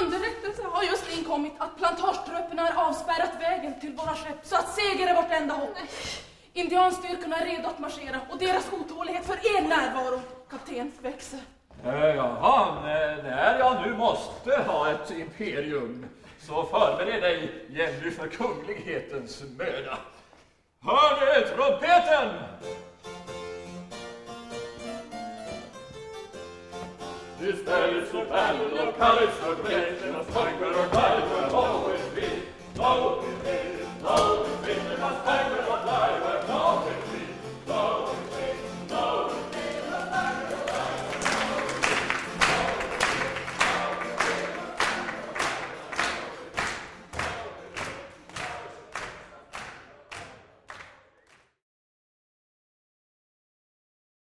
Underrättelse har just inkommit att plantagetrupperna har avspärrat vägen till våra skepp så att seger är vårt enda hopp. Indianstyrkorna är redo att marschera och deras otålighet för er närvaro, kapten, växer. Jaha, när jag nu måste ha ett imperium så förbered dig Jenny för kunglighetens möda. Hör du trumpeten? This day is the battle of Paris, great and a fighter of life, always be, always be, always be, we must fight with a life, always be.